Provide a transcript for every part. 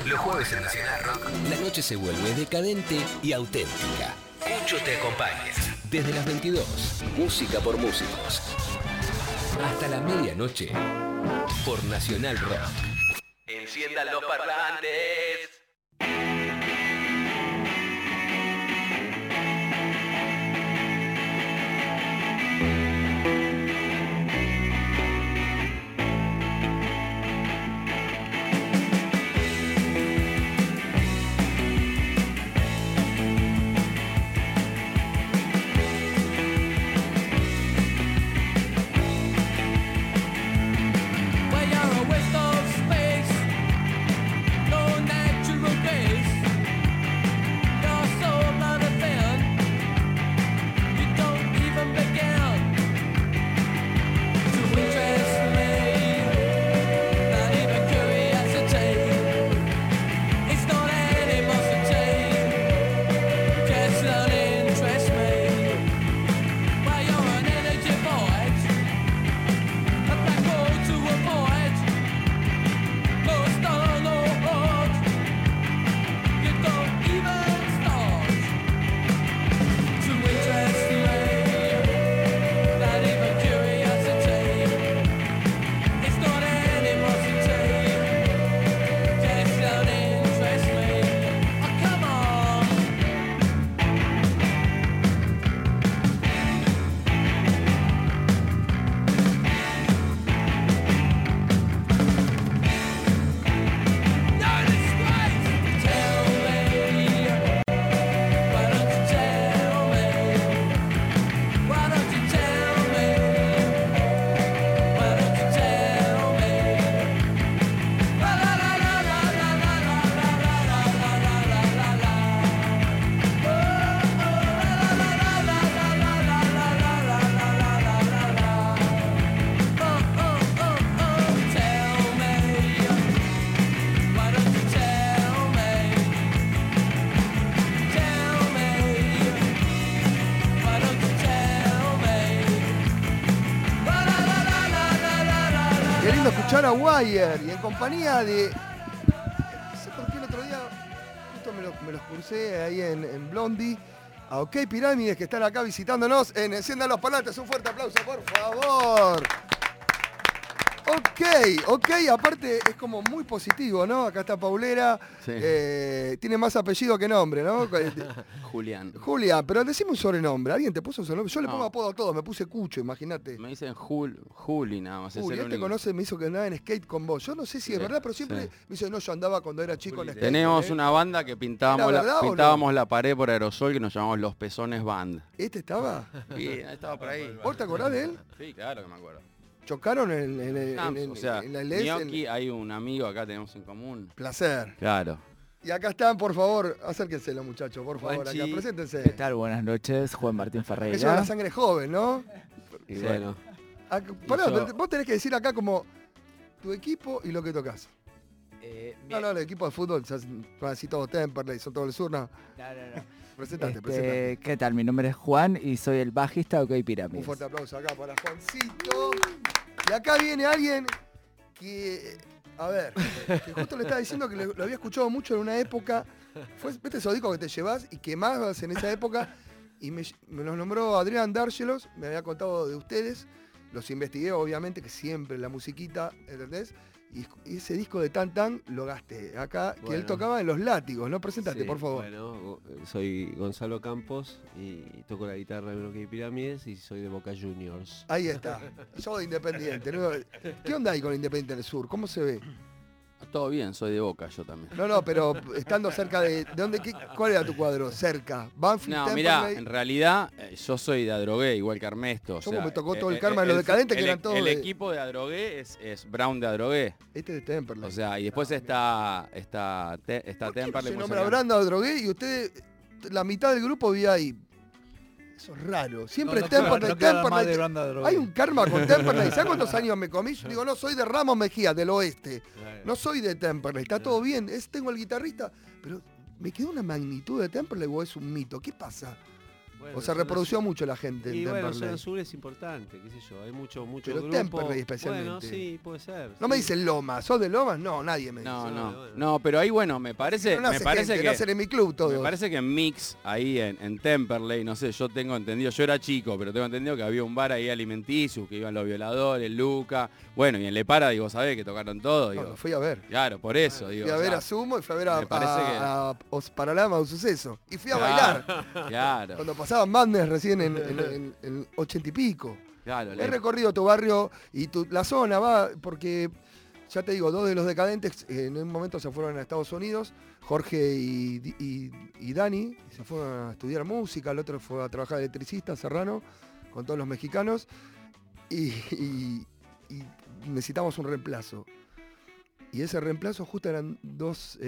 Los jueves en Nacional Rock, la noche se vuelve decadente y auténtica. Mucho te acompaña. Desde las 22, música por músicos. Hasta la medianoche, por Nacional Rock. Enciendan los parlantes. A Wire y en compañía de... No sé por qué el otro día justo me los crucé ahí en Blondie. A OK Pirámides, que están acá visitándonos en Enciendan los Parlantes. Un fuerte aplauso, por favor. OK, aparte es como muy positivo, ¿no? Acá está Paulera, sí. Tiene más apellido que nombre, ¿no? Julián, pero decime un sobrenombre. ¿Alguien te puso un sobrenombre? Yo le pongo apodo a todos, me puse Cucho, imagínate. Me dicen Juli nada más. Juli, él te conoce, me hizo que andaba en skate con vos. Yo no sé si es verdad, pero siempre me dice, no, yo andaba cuando era chico en skate. Tenemos una banda que pintábamos la pared por aerosol que nos llamamos Los Pezones Band. ¿Este estaba? Sí, estaba por ahí. ¿Vos te acordás de él? Sí, claro que me acuerdo. ¿Chocaron en la LES? Gnocchi, hay un amigo acá tenemos en común. Placer. Claro. Y acá están, por favor, acérquense los muchachos, por favor, Juanchi. acá, preséntense. ¿Qué tal? Buenas noches, Juan Martín Ferreira. Eso es la sangre joven, ¿no? Y sí. Bueno. Vos tenés que decir acá como tu equipo y lo que tocas. No, el equipo de fútbol, son así todos Temperley, son todo el sur, no. No. Presentate. ¿Qué tal? Mi nombre es Juan y soy el bajista de OK Pirámides. Un fuerte aplauso acá para Juancito. Y acá viene alguien que, a ver, que justo le estaba diciendo que lo había escuchado mucho en una época. ¿Viste esos discos que te llevas y quemabas en esa época? Y me los nombró Adrián Dárgelos, me había contado de ustedes. Los investigué, obviamente, que siempre la musiquita, ¿entendés? Y ese disco de Tan Tan lo gasté acá, que él tocaba en Los Látigos, ¿no? Preséntate, por favor. Bueno, soy Gonzalo Campos y toco la guitarra en OK Pirámides y soy de Boca Juniors. Ahí está, yo de Independiente. ¿No? ¿Qué onda ahí con Independiente del Sur? ¿Cómo se ve? Todo bien, soy de Boca yo también. No, pero estando cerca de dónde, ¿cuál era tu cuadro? ¿Cerca? ¿Banfield? No, mirá, en realidad yo soy de Adrogué, igual que Armesto. ¿Cómo me tocó todo el karma de los decadentes que eran todos? El equipo de Adrogué es Brown de Adrogué. Este es de Temperley. O sea, y después está Temperley. Se nombra Brown de Adrogué y ustedes, la mitad del grupo vive ahí. Eso es raro. Siempre Temperley. Hay un karma con Temperley. ¿Sabes cuántos años me comí? Yo digo, no, soy de Ramos Mejía, del oeste. No soy de Temperley. Está todo bien. Tengo el guitarrista. Pero ¿me quedó una magnitud de Temperley o es un mito? ¿Qué pasa? Bueno, o se reprodució mucho la gente y en bueno, Temperley. zona sur es importante, qué sé yo, hay mucho Pero grupo. Temperley especialmente. Bueno, sí, puede ser. No me dicen Lomas, ¿sos de Lomas? No, nadie me dice. No, pero ahí bueno, me parece gente, que nacen en mi club todos. me parece que en Mix, ahí en Temperley, no sé, yo tengo entendido, yo era chico, pero tengo entendido que había un bar ahí alimenticio, que iban los violadores, Luca, bueno, y en Le Para, digo, ¿sabés que tocaron todo? Digo, No, lo fui a ver. claro, por eso, digo. Fui a ver o sea, a Sumo y fui a ver a me parece que- Os Paralama, un suceso. Y fui a Claro, bailar. Claro, Cuando pasaban Madness recién en 80 y pico. claro. He recorrido tu barrio y la zona, va, porque ya te digo, 2 de los decadentes en un momento se fueron a Estados Unidos, Jorge y Dani, se fueron a estudiar música, el otro fue a trabajar de electricista, Serrano, con todos los mexicanos, y necesitamos un reemplazo. Y ese reemplazo justo eran 2,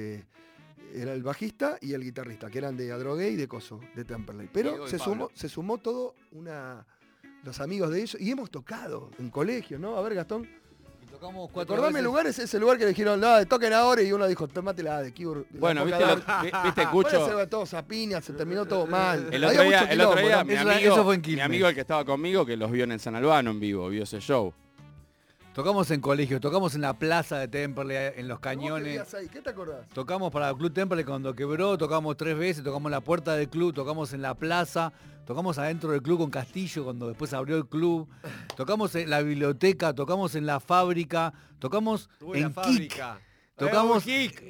era el bajista y el guitarrista, que eran de Adrogué y de Coso, de Temperley. Pero Diego y se sumó todo los amigos de ellos, y hemos tocado en colegio, ¿no? A ver, Gastón. Tocamos 4 Recordame veces. el lugar, es ese lugar que le dijeron, no, toquen ahora, y uno dijo, tómatela de Cure. Bueno, viste, Cucho, Se va todo a piña, se terminó todo mal. el Había otro día, mucho quilombo, ¿no? mi Eso fue en mi Quilmes. amigo el que estaba conmigo, que los vio en el San Albano en vivo, vio ese show. Tocamos en colegio, tocamos en la plaza de Temperley, en los ¿Vos qué cañones. vivías ahí? ¿Qué te acordás? Tocamos para el Club Temperley cuando quebró, tocamos 3 veces, tocamos en la puerta del club, tocamos en la plaza, tocamos adentro del club con Castillo cuando después abrió el club, tocamos en la biblioteca, tocamos en la fábrica, tocamos en Kik. Tocamos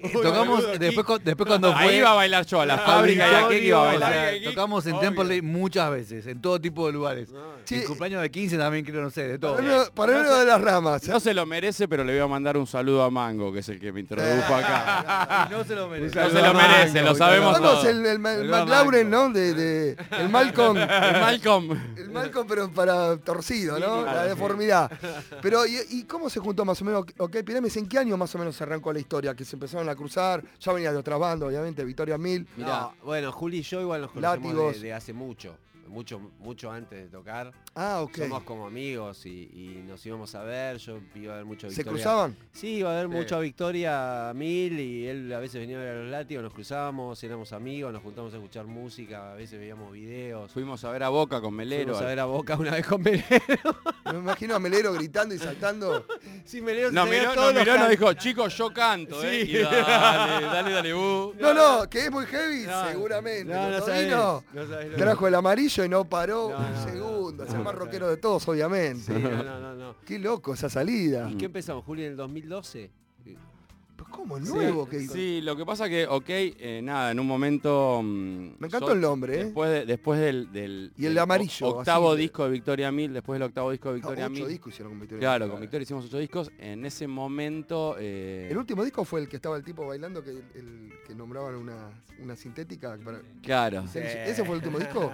después cuando fue Ahí iba a bailar yo, a la fábrica y a Kik iba a o sea, bailar. tocamos en Temperley muchas veces, en todo tipo de lugares. Sí. El cumpleaños de 15 también creo, no sé, de todo. Para uno de las ramas. No se lo merece, pero le voy a mandar un saludo a Mango, que es el que me introdujo acá. No se lo merece. No se lo merece, lo sabemos Tocamos todos. el McLaurin, ¿no? El Malcolm. Malcolm. El Malcolm, pero para torcido, ¿no? La deformidad. Pero, ¿y cómo se juntó más o menos OK Pirámides? ¿En qué año más o menos se arrancó la historia? Que se empezaron a cruzar, ya venía de otras bandas, obviamente, Victoria 1000. Mirá, bueno, Juli y yo igual nos conocemos Látigos. de hace mucho antes de tocar. Ah, ok. Somos como amigos y nos íbamos a ver, yo iba a ver mucho a ¿Se Victoria. cruzaban? Sí, iba a ver mucho a Victoria 1000 y él a veces venía a ver a los Látigos, nos cruzábamos, éramos amigos, nos juntamos a escuchar música, a veces veíamos videos. Fuimos a ver a Boca con Melero. Fuimos a ver a Boca una vez con Melero. Me imagino a Melero gritando y saltando. Sí, Melero Nos miró, nos dijo, chicos, yo canto, ¿eh? Sí. Y dale, No, que es muy heavy, No, seguramente. no Cuando sabés, vino, no sabés lo trajo el amarillo y no paró No, un no, segundo. Es el no, más no, rockero de todos, obviamente. Sí, no. Qué loco esa salida. ¿Y qué empezamos, Juli, en el 2012? Pues ¿cómo nuevo? Sí, lo que pasa que, nada, en un momento... Me encantó el nombre, ¿eh? Después del Y el amarillo, octavo así. disco de Victoria 1000, después del octavo disco de Victoria 8 1000. discos hicieron con Victoria. Claro, con Victoria hicimos 8 discos. En ese momento... El último disco fue el que estaba el tipo bailando, el que nombraban una sintética. Claro. ¿Ese fue el último disco?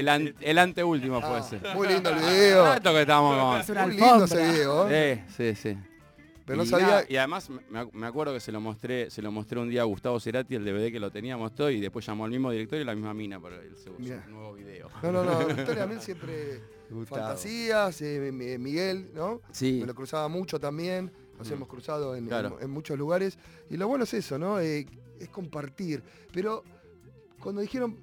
El anteúltimo fue Ah, ese. muy lindo el video. Esto que estábamos Es una Muy lindo ese alfombra. video, ¿eh? Sí. Pero no Y sabía... nada, y además me acuerdo que se lo mostré un día a Gustavo Cerati, el DVD que lo teníamos todo, y después llamó al mismo director y la misma mina para su Mirá. nuevo video. No, Victoria 1000 siempre... Fantasías, Miguel, ¿no? Sí. Me lo cruzaba mucho también, nos hemos cruzado Claro. en muchos lugares. Y lo bueno es eso, ¿no? Es compartir. Pero cuando dijeron,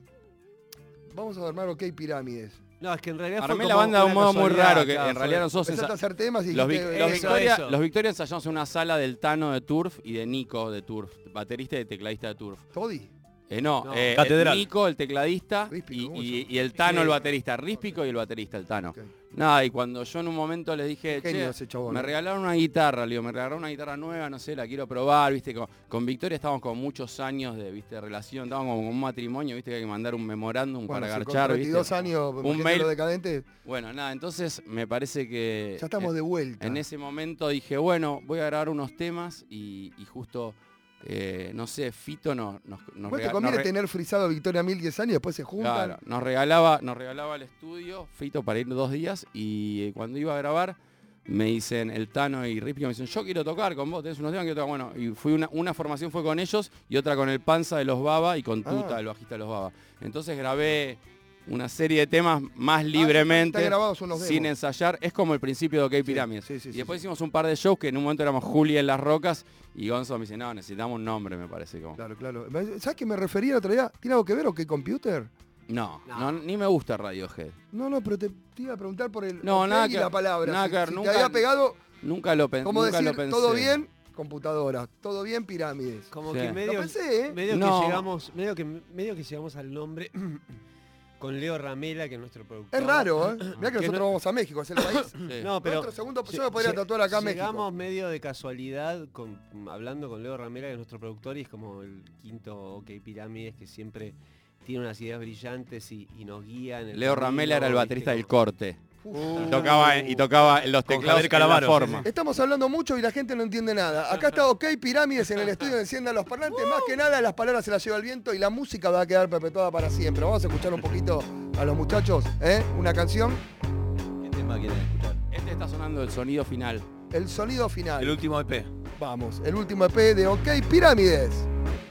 vamos a armar OK Pirámides. No, es que en realidad Armé fue la como banda de un una modo muy casualidad, raro, que claro, en realidad nosotros Empezaste a hacer temas y los dijiste, Victoria, eso. los Victoria ensayamos en una sala del Tano de Turf y de Nico de Turf, baterista y tecladista de Turf. Toddy. No. El Nico, el tecladista, Ríspico, ¿cómo y el Tano, Sí. el baterista. Ríspico y el baterista, el Tano. Ok. Nada, y cuando yo en un momento les dije, Genio che, ese chabón, me ¿eh? regalaron una guitarra, le digo, me regalaron una guitarra nueva, no sé, la quiero probar, viste, con Victoria estábamos con muchos años de relación, estábamos como un matrimonio, viste, que hay que mandar un memorándum Bueno, para si con garchar, 32 viste. años, Un imagínate mail. lo decadente, Bueno, nada, entonces me parece que... ya estamos de vuelta. En ese momento dije, bueno, voy a grabar unos temas y justo, no sé, Fito nos ¿Vos te conviene tener frisado Victoria 1000 10 años y después se juntan? Claro, nos regalaba el estudio, Fito, para ir 2 días, y cuando iba a grabar me dicen, el Tano y Rippy me dicen, yo quiero tocar con vos, tenés unos temas que tocar. Bueno, y fui una formación fue con ellos y otra con el Panza de los Baba y con Tuta, el bajista de los Baba. Entonces grabé una serie de temas más libremente, están grabados unos demos. sin ensayar. Es como el principio de OK Pirámides. sí, Y después hicimos un par de shows que en un momento éramos Juli en las Rocas y Gonzo me dice, no, necesitamos un nombre, me parece. Como. Claro. ¿Sabes que me refería el otro día? ¿Tiene algo que ver OK Computer? Ni me gusta Radiohead. No, pero te iba a preguntar por el No, ok nada y que- la palabra. nada que ver, si nunca- te había pegado, Nunca lo, pen- como nunca decir, lo pensé. todo bien, computadora. Todo bien, pirámides. Como Sí. que Lo medio, pensé, ¿eh? medio No. que llegamos, medio que llegamos al nombre con Leo Ramela, que es nuestro productor. Es raro, ¿eh? Mirá que Que nosotros no- vamos a México, es el país. Sí. No, pero Nuestro segundo episodio podría tatuar acá en México. llegamos medio de casualidad hablando con Leo Ramela, que es nuestro productor, y es como el quinto OK Pirámides, que siempre tiene unas ideas brillantes y nos guía en el Leo camino, Ramela era el ¿viste? baterista del Corte. Uf. Y tocaba los Con teclados Javier en la Calamaro, forma. Estamos hablando mucho y la gente no entiende nada. Acá está OK Pirámides en el estudio, enciendan los parlantes. Más que nada, las palabras se las lleva el viento y la música va a quedar perpetuada para siempre. Vamos a escuchar un poquito a los muchachos, ¿eh? Una canción, ¿Qué tema quieren escuchar? Este está sonando el sonido final. el sonido final. El último EP. Vamos, el último EP de OK Pirámides.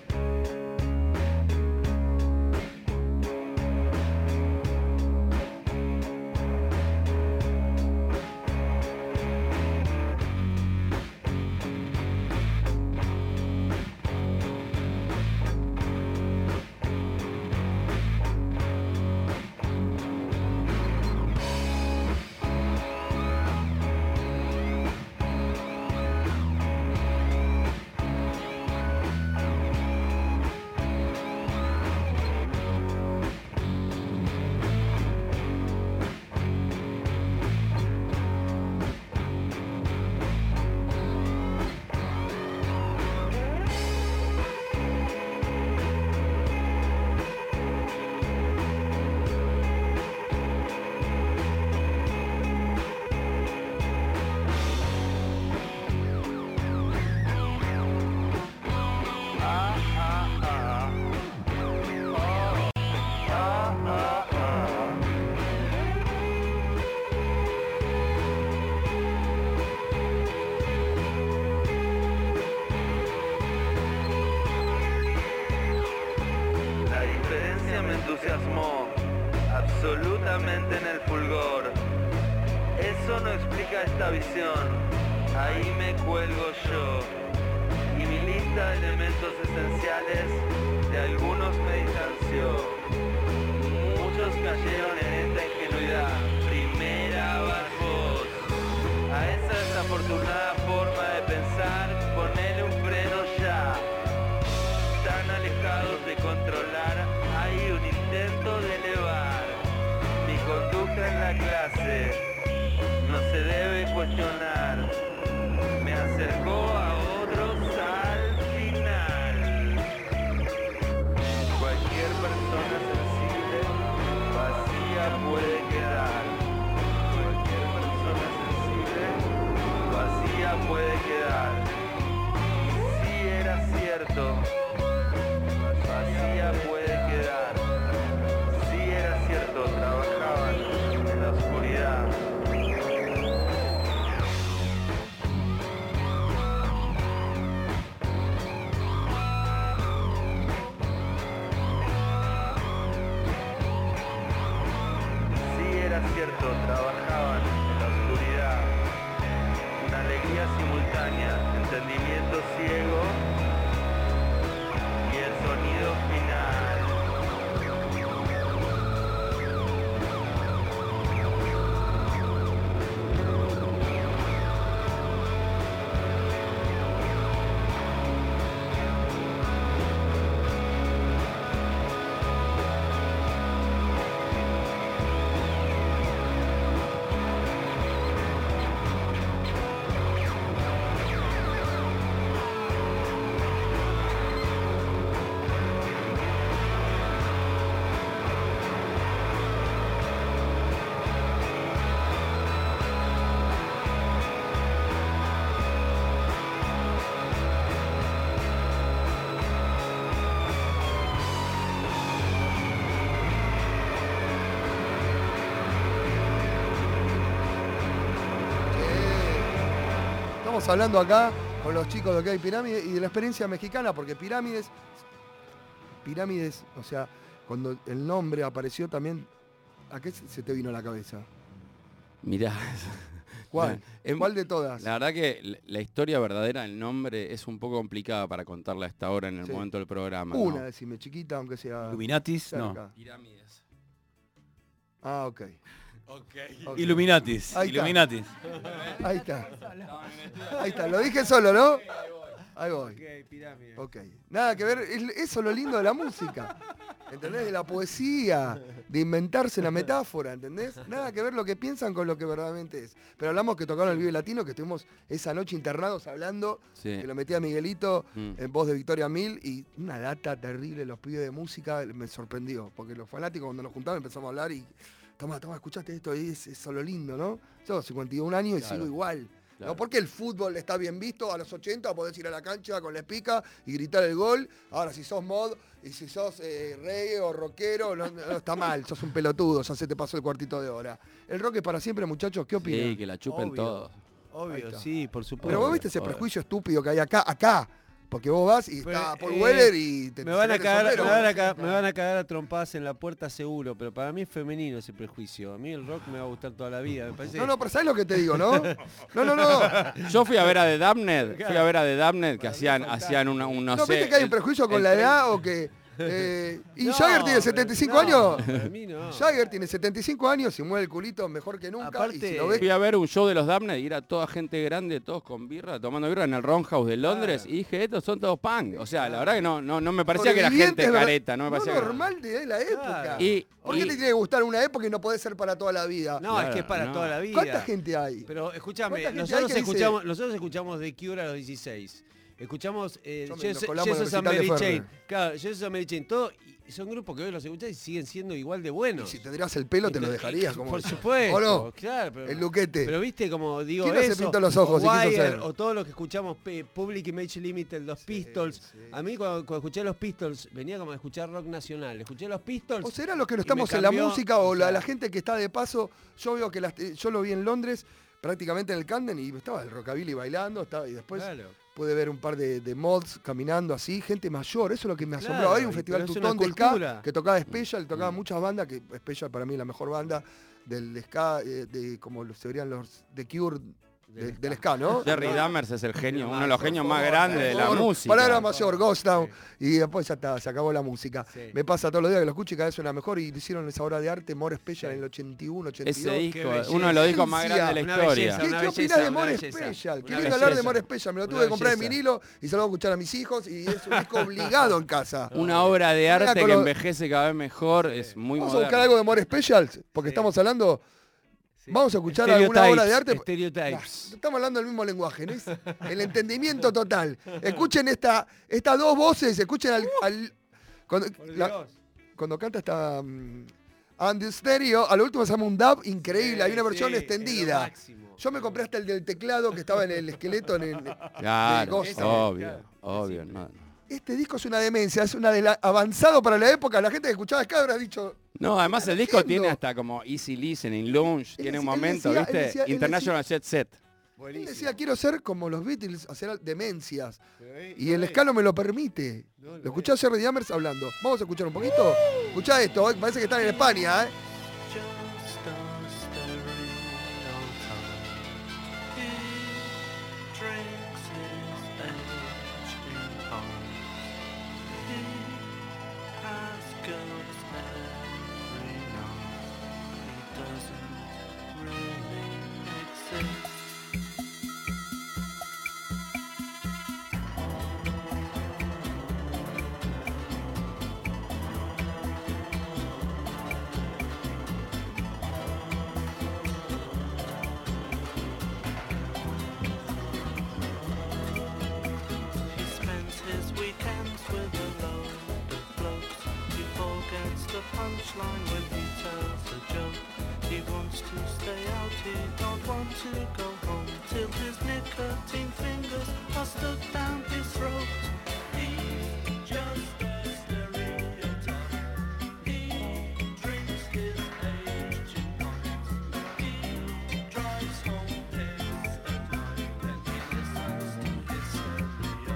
La diferencia me entusiasmó absolutamente en el fulgor. Eso no explica esta visión. Ahí me cuelgo yo. Y mi lista de elementos esenciales de algunos me distanció. Muchos cayeron en esta ingenuidad. Primera vas vos. A esa desafortunada forma de pensar, ponele un freno ya. Tan alejados de controlar, hay un intento de elevar. Mi conducta en la clase no se debe cuestionar. Me acercó a otros al final. Cualquier persona sensible vacía puede quedar. Cualquier persona sensible vacía puede quedar. Si era cierto. Vacía puede quedar. Si era cierto, trabajaban en la oscuridad. Si era cierto, trabajaban en la oscuridad. Una alegría simultánea, entendimiento ciego y el sonido final. Estamos hablando acá con los chicos de OK Pirámides y de la experiencia mexicana, porque Pirámides, o sea, cuando el nombre apareció también, ¿a qué se te vino a la cabeza? Mirá. ¿Cuál? Em- ¿Cuál de todas? La verdad que la historia verdadera del nombre es un poco complicada para contarla a esta hora en el Sí. momento del programa. Una, ¿no? decime, chiquita, aunque sea Illuminatis, no. cerca. Pirámides. Ah, ok. Illuminatis. Ahí está. Illuminatis. Ahí está. Ahí está, lo dije solo, ¿no? Ahí voy. Ok, pirámide. Ok. Nada que ver, eso es lo lindo de la música. ¿Entendés? De la poesía, de inventarse la metáfora, ¿entendés? Nada que ver lo que piensan con lo que verdaderamente es. Pero hablamos que tocaron el Vive Latino, que estuvimos esa noche internados hablando, Sí. que lo metía Miguelito en voz de Victoria Mil, y una data terrible, los pibes de música, me sorprendió. Porque los fanáticos cuando nos juntamos empezamos a hablar y, toma, escuchaste esto, y es solo lindo, ¿no? Yo 51 años y sigo igual. Claro. ¿No? Porque el fútbol está bien visto, a los 80 podés ir a la cancha con la espica y gritar el gol. Ahora, si sos mod y si sos reggae o rockero, no está mal, sos un pelotudo, ya se te pasó el cuartito de hora. El rock es para siempre, muchachos, ¿qué opinan? Sí, que la chupen Obvio. todos. Ahí Obvio, está. sí, por supuesto. Pero vos viste ese obvio. prejuicio estúpido que hay acá. Porque vos vas y Pero, está Paul Weller y te me van a sacás el cagar, sombrero. me van a cagar a trompadas en la puerta seguro, pero para mí es femenino ese prejuicio. A mí el rock me va a gustar toda la vida, me parece. No, pero ¿sabés lo que te digo, no? No. Yo fui a ver a The Damned, que hacían un no ¿No sé. viste que hay un prejuicio con el la tren- edad o que... ¿Y No, Jagger tiene 75 años? Para mí no. Jagger tiene 75 años y mueve el culito mejor que nunca. Aparte- y si lo ves, Fui a ver un show de los Damned y era toda gente grande, todos con birra, tomando birra en el Roundhouse de Londres, y dije, estos son todos punk. O sea, la verdad que no me parecía que era gente sobrevivientes, careta, no me parecía que... normal de la época. Claro. Y, ¿Por qué te tiene que gustar una época y no puede ser para toda la vida? No, es que es para no. toda la vida. ¿Cuánta gente hay? Pero escúchame, ¿Cuánta gente nosotros hay que dice- escuchamos The Cure a los 16. Escuchamos Yo me- Jesus nos colamos en el Jesus and recital de Mary Ferrer. Chain. Claro, Jesus and Mary Chain. Todo, y son grupos que hoy los escuchás y siguen siendo igual de Y buenos. si tendrías el pelo te lo dejarías. Como... Por supuesto. ¿O no? Claro, pero, El luquete. pero viste, como digo, ¿Quién no se eso, pintó los ojos o y quiso Wire, ser? o todo lo que escuchamos, Public Image Limited, los Pistols. sí, A mí cuando escuché los Pistols, venía como a escuchar rock nacional. Escuché los Pistols. O será los que no y estamos me en la cambió, música o o sea, la gente que está de paso. Yo veo que yo lo vi en Londres, prácticamente en el Camden, y estaba el rockabilly bailando, y después claro. pude ver un par de mods caminando así, gente mayor, eso es lo que me asombró. Claro, Hay un festival pero es tutón una de ska cultura. que tocaba Special, tocaba muchas bandas, que Special para mí es la mejor banda del ska, como se verían los The Cure del ska, ¿no? Jerry Dammers es el genio, uno de los genios más grandes de la Por música. Palabra mayor, Ghost Town. Y después ya está, se acabó la música. Sí. Me pasa todos los días que lo escucho y cada vez suena mejor. Y hicieron esa obra de arte, More Special, en el 81, 82. Ese disco, belleza. uno de los discos más Ciencia. grandes de la Una historia. belleza, ¿Qué, una qué belleza, opinás de una More belleza. Special? Una Qué lindo hablar de belleza. More Special. Me lo tuve Una que comprar en belleza. vinilo y se lo voy a escuchar a mis hijos. Y es un disco obligado en casa. Una obra de Mira, arte con que lo- envejece cada vez mejor, es muy Vamos a buscar moderno. algo de More Special, porque Sí. estamos hablando. Sí. Vamos a escuchar alguna obra de arte. Stereotypes. Estamos hablando del mismo lenguaje, ¿no? Es el entendimiento total. Escuchen estas dos voces, escuchen cuando, Por la- Dios. cuando canta esta Andy Stereo, a lo último se llama un dub increíble, hay una versión Sí, extendida. es lo máximo. Yo me compré hasta el del teclado que estaba en el esqueleto de Claro, Ghost Town. obvio. No. Este disco es una demencia, es avanzado para la época. La gente que escuchaba ska habrá dicho, No, además el disco entiendo. tiene hasta como Easy Listening, Lounge, tiene un él momento, decía- él ¿viste? decía- él International Jet Set. él decía, quiero ser como los Beatles, hacer demencias. Pero, Y el ska no me lo permite. No, Lo escuché a Jerry Dammers hablando. Vamos a escuchar un poquito. Escuchá esto, parece que están en España, ¿eh? Just a stereotype. He drinks his age in part. He has girls every night. He doesn't really exist. He spends his weekends with a load of blokes. He forgets the punchline when he tells a joke. He wants to stay out, he don't want to go home till his nicotine fingers are stuck down his throat. He's just a stereotype. He drinks his age in pints. He drives home pissed at night and he listens to his stereo.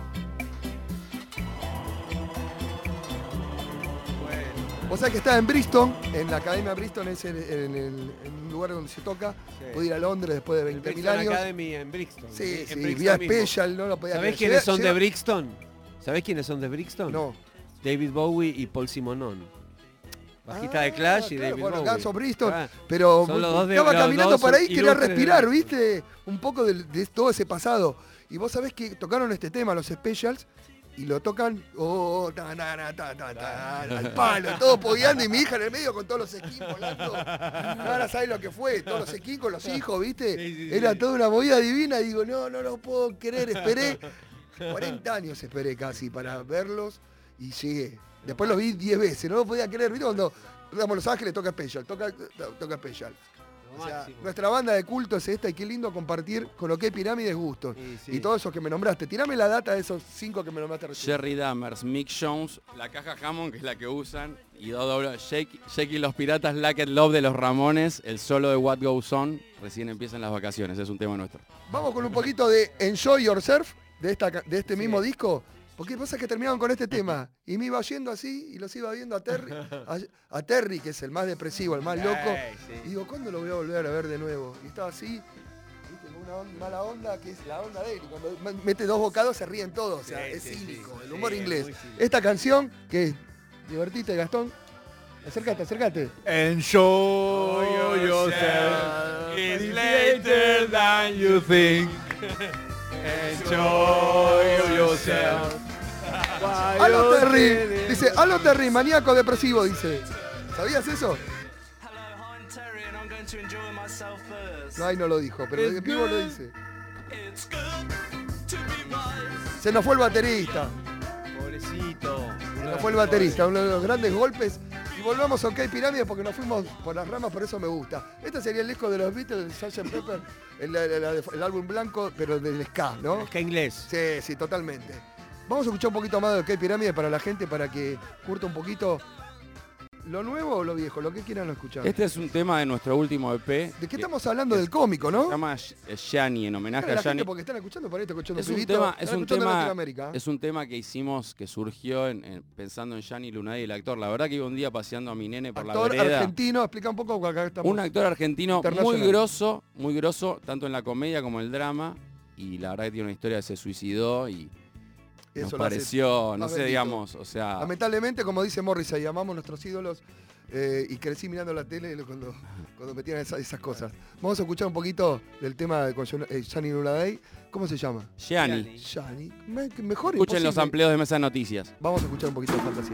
Vos sabés que estaba en Bristol, en la Academia Bristol, es en un lugar donde se toca. Sí. Pude ir a Londres después de El 20.000 Brixton años. Academy en Brixton. Sí, en sí, Brixton vía mismo. Special, no lo podía ¿Sabés creer. quiénes son de Llega- Brixton? ¿Sabés quiénes son de Brixton? No. David Bowie y Paul Simonon. Bajista de Clash y claro, David bueno, Bowie. Guns of Bristol, Ah, pero son los dos de- estaba los caminando dos por son ahí, quería ilustres respirar, de- ¿viste? Un poco de todo ese pasado. Y vos sabés que tocaron este tema, los Specials, y lo tocan, al palo, todo pogueando, y mi hija en el medio con todos los skins volando. Ahora sabés lo que fue, todos los skins con los hijos, ¿viste? Sí. Era toda una movida divina, y digo, no lo puedo creer, esperé 40 años esperé casi para verlos, y llegué. Después los vi 10 veces, no lo podía creer, ¿viste? Cuando damos Los Ángeles toca Special, toca Special. Lo O sea, máximo. nuestra banda de culto es esta y qué lindo compartir con lo que hay Pirámides gustos. Sí. Y todos esos que me nombraste. Tirame la data de esos 5 que me nombraste recién. Jerry Dammers, Mick Jones, la caja Hammond, que es la que usan, y Shake y los Piratas, Like It Love de los Ramones, el solo de What Goes On, recién empiezan las vacaciones, es un tema nuestro. Vamos con un poquito de Enjoy Yourself de este mismo disco. Porque pasa que terminaron con este tema. Y me iba yendo así y los iba viendo a Terry, que es el más depresivo, el más loco. Y digo, ¿cuándo lo voy a volver a ver de nuevo? Y estaba así, ¿viste? Con una mala onda que es la onda de él. Y cuando mete 2 bocados se ríen todos. O sea, es cínico, el humor inglés. muy cínico. Esta canción, que es divertite, Gastón. Acércate. Enjoy yourself. It's later than you think. Enjoy yourself. ¡Halo Terry! Dice, ¡halo Terry, maníaco depresivo! Dice. ¿Sabías eso? No, ahí no lo dijo, pero en vivo lo dice. Se nos fue el baterista. Pobrecito. Se nos fue el baterista, uno de los grandes golpes. Y volvamos a OK Pirámides porque nos fuimos por las ramas, por eso me gusta. Este sería el disco de los Beatles, el Sgt. Pepper, el álbum blanco, pero del ska, ¿no? Es que inglés. Sí, totalmente. Vamos a escuchar un poquito más de OK Pirámides para la gente, para que curta un poquito lo nuevo o lo viejo, lo que quieran escuchar. Este es un tema de nuestro último EP. ¿De qué estamos hablando? Del cómico, ¿no? Se llama Gianni, en homenaje Para a la gente Gianni. porque están escuchando, por ahí está escuchando Es un pibito, tema, están es un escuchando en tema, Latinoamérica. es un tema que hicimos, que surgió pensando en Gianni Lunadi, el actor. La verdad que iba un día paseando a mi nene por Actor la vereda. argentino, explica un poco acá estamos. Un actor argentino Internacional. muy grosso, tanto en la comedia como en el drama. Y la verdad que tiene una historia que se suicidó y nos Eso lo hace pareció, no más sé, bendito. digamos, o sea... Lamentablemente, como dice Morrissey, amamos nuestros ídolos y crecí mirando la tele cuando metían esas cosas. Vamos a escuchar un poquito del tema con Gianni Nuladay. ¿Cómo se llama? Gianni. Gianni. Mejor Escuchen los imposible. amplios de Mesa de Noticias. Vamos a escuchar un poquito de fantasía.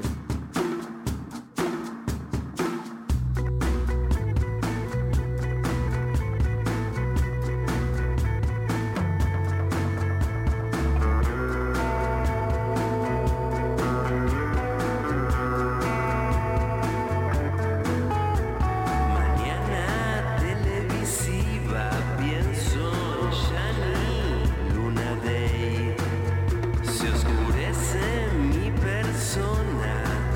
Mañana televisiva, pienso en Gianni Lunadei. Se oscurece mi persona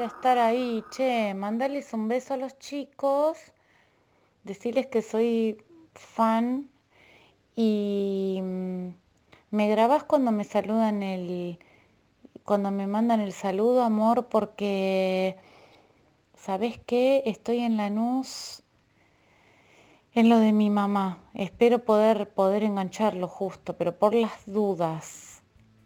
a estar ahí. Che, mandarles un beso a los chicos, decirles que soy fan y me grabás cuando me saludan cuando me mandan el saludo, amor, porque ¿sabés qué? Estoy en Lanús en lo de mi mamá. Espero poder engancharlo justo, pero por las dudas.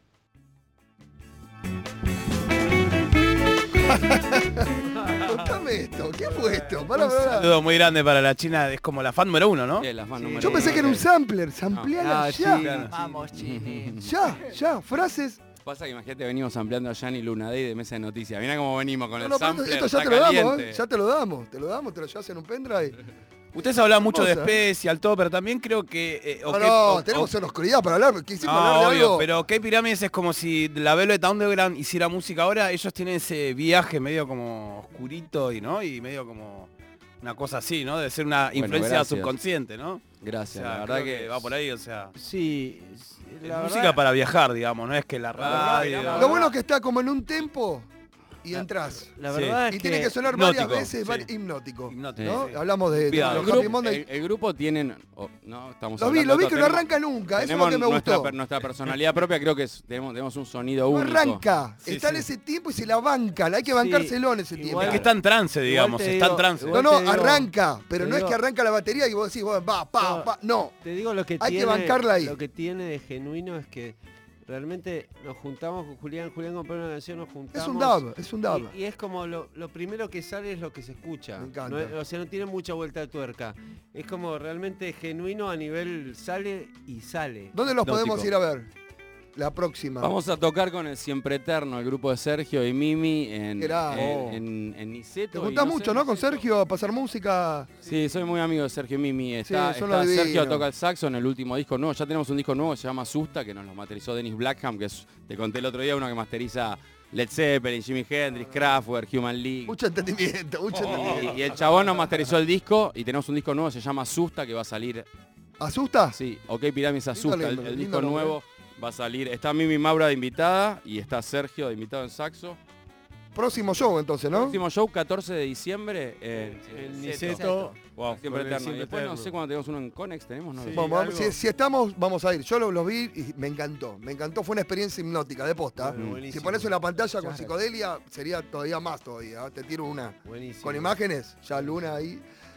Contame esto, ¿qué fue esto? Un saludo muy grande para la China, es como la fan número 1, ¿no? Sí, la fan número Yo pensé que era un sampler, Ah, sampleala ya. sí, vamos, Chini. Ya, frases. Pasa que imagínate, venimos ampliando a Gianni Luna Day de Mesa de Noticias. Mirá cómo venimos con el Pero sampler, esto ya está te lo damos, caliente. ya te lo damos, te lo llevas en un pendrive. Ustedes hablan mucho de Hermosa. Special, todo, pero también creo que... tenemos una oscuridad para hablar, quisimos No, hablar de obvio, algo. pero K Pyramids es como si la Velvet Underground hiciera música ahora. Ellos tienen ese viaje medio como oscurito y medio como una cosa así, ¿no? De ser una influencia gracias. subconsciente, ¿no? Gracias, O sea, la verdad creo que va por ahí, o sea... Sí, la música verdad, para viajar, digamos, no es que la radio... Lo bueno es que está como en un tempo y entras. la verdad Y es tiene que sonar hipnótico, varias veces, sí. hipnótico. Hipnótico, ¿no? sí. Hablamos de Cuidado. los El Happy grupo, Monday. el grupo tienen... no, estamos Lo vi hablando de que otro, no tenemos- arranca nunca, eso es lo tenemos que me gustó. nuestra personalidad propia, creo que tenemos un sonido No único. arranca, Sí, está en sí. ese tiempo y se la banca, hay que bancárselo en ese tiempo. igual Es que está en trance, digamos, te está en digo- trance. igual No, te digo- arranca, pero te no es digo- que arranca la batería y vos decís, bueno, va, no. Te digo lo que Hay que tiene, bancarla ahí. Lo que tiene de genuino es que realmente nos juntamos con Julián compró una canción, nos juntamos. Es un dab. Y es como lo primero que sale es lo que se escucha. Me encanta. No es- o sea, no tiene mucha vuelta de tuerca. Es como realmente genuino a nivel sale y sale. ¿Dónde los Hipnótico. podemos ir a ver? La próxima. Vamos a tocar con el Siempre Eterno, el grupo de Sergio y Mimi en Grande. en Niceto. Te y juntás no sé, mucho, ¿no? Con Sergio a pasar música. Sí, soy muy amigo de Sergio y Mimi. Está son los Sergio divinos. toca el saxo en el último disco nuevo. Ya tenemos un disco nuevo que se llama Asusta, que nos lo masterizó Dennis Blackham, que te conté el otro día, uno que masteriza Led Zeppelin, Jimi Hendrix, Kraftwerk, Human League. Mucho entendimiento, mucho entendimiento. Y el chabón nos masterizó el disco y tenemos un disco nuevo, se llama Asusta, que va a salir. ¿Asusta? Sí, OK Pyramids Asusta, Lindo, el lindo disco nombre. nuevo va a salir. Está Mimi Maura de invitada y está Sergio de invitado en saxo. Próximo show entonces, ¿no? Próximo show 14 de diciembre En Niceto. Niceto. Wow, siempre Con el eterno. Siempre Y después no Eterno. sé cuándo tenemos uno en Conex, tenemos, ¿no? Sí. Vamos, algo. si estamos, vamos a ir. Yo los vi y me encantó, fue una experiencia hipnótica, de posta. Bueno, buenísimo. Si pones una pantalla con psicodelia, sería todavía más todavía. Te tiro una. Buenísimo. Con imágenes, ya Luna ahí.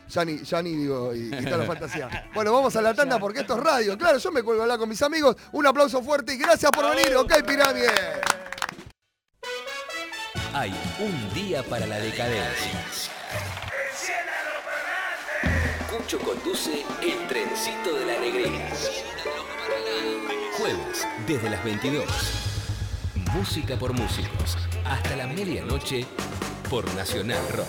Ya ni digo, y quita la fantasía. Bueno, vamos a la tanda porque esto es radio. Claro, yo me cuelgo a hablar con mis amigos. Un aplauso fuerte y gracias por venir, OK Pirámide. Hay un día para la decadencia. Cucho conduce El Trencito de la Alegría. Jueves, desde las 22. Música por músicos. Hasta la medianoche por Nacional Rock.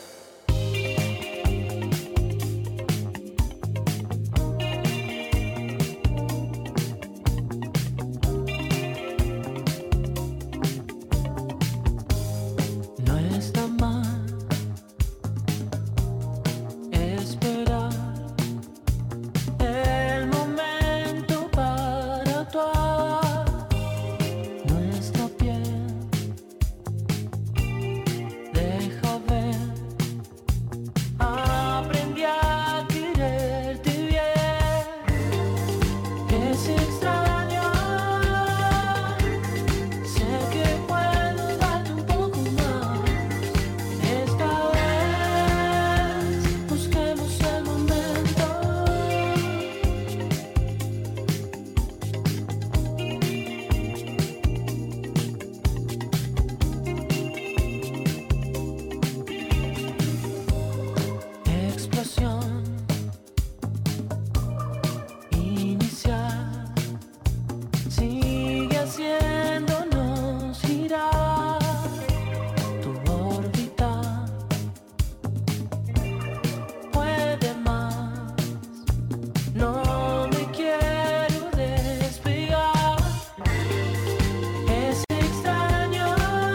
No está mal esperar el momento para actuar. No está bien, deja ver. Aprendí a quererte bien. Es extraño, sé que puedo darte un poco más. Esta vez busquemos el momento. Explosión inicial sigue haciéndonos girar. Tu órbita puede más. No me quiero despegar. Es extraño.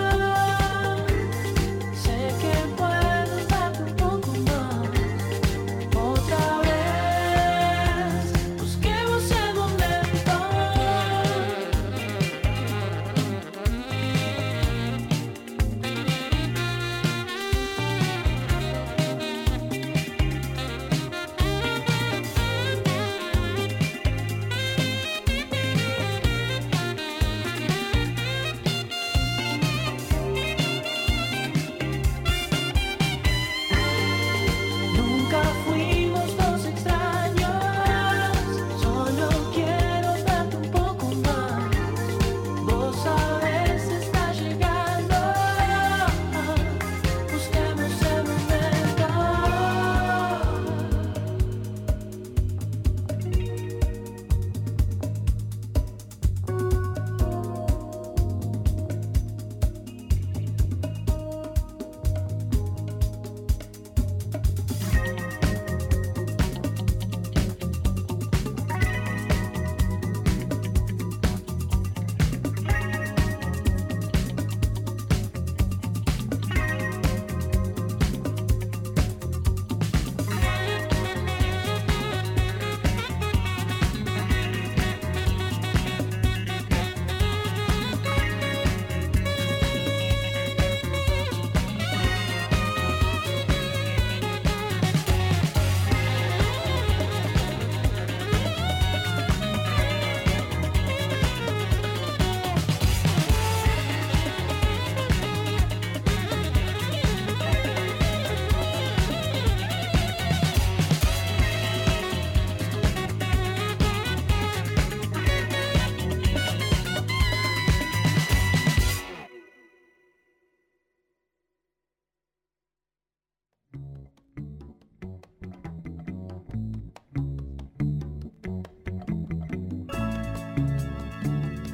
Sé que puedo darte un poco más. Otra vez busquemos el momento.